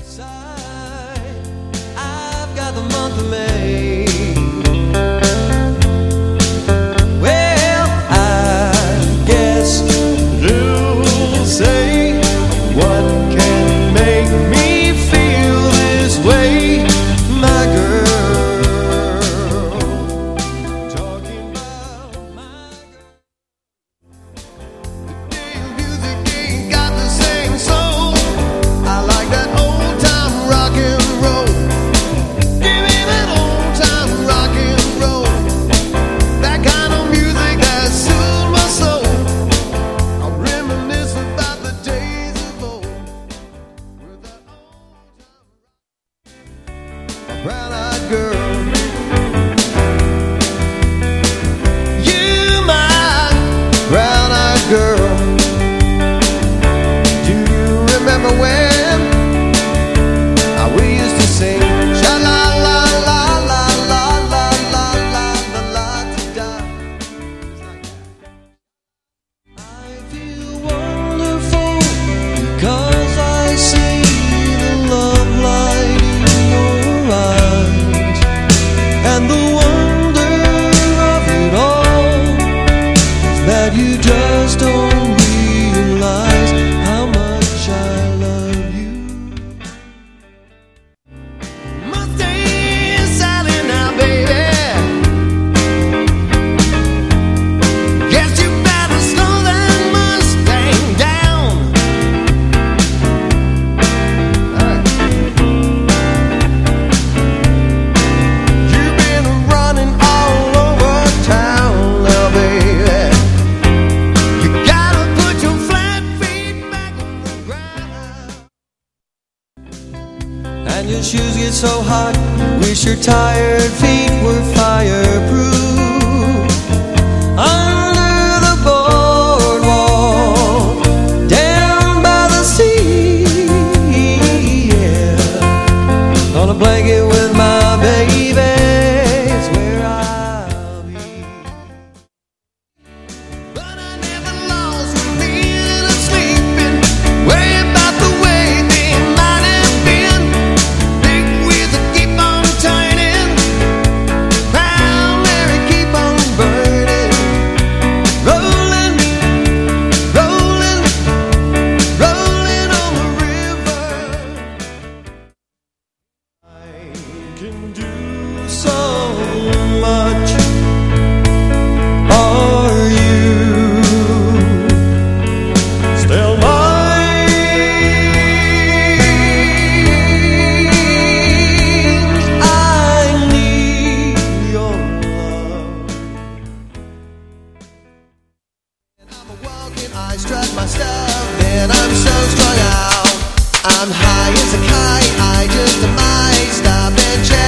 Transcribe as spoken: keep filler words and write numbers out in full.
I've got the month of May. Well, I guess you'll say, what can make me feel this way, my girl? Talking about my girl. The music ain't got the same soul. I like that old time rock and roll. Give me that old time rock and roll. That kind of music that soothes my soul. I reminisce about the days of old. With that old time brown-eyed girl. You, my brown-eyed girl. Do you remember when uh, we used to sing sha la la la la la la la la la la to die? I feel wonderful because I see the love light in your eyes, and the wonder of it all is that you just don't realize how much I love you. Mustang Sally now, baby. Guess you better slow that Mustang down. All right. You've been running all over town now, baby. You gotta put your flat feet back on the ground. And your shoes get so hot, wish your tired feet were fireproof. Under the boardwalk, down by the sea, yeah. On a blanket with my baby, it's where I'll be. But I never lost one minute of sleeping, worried about the way they might have been. Big wheels that keep on turning, Proud Mary keep on burning, rolling, rolling, rolling on the river. I can do so much. Are you still mine? I need your love. And I'm a walking, I strut my stuff, and I'm so strung out. I'm high as a kite, I just might stop and check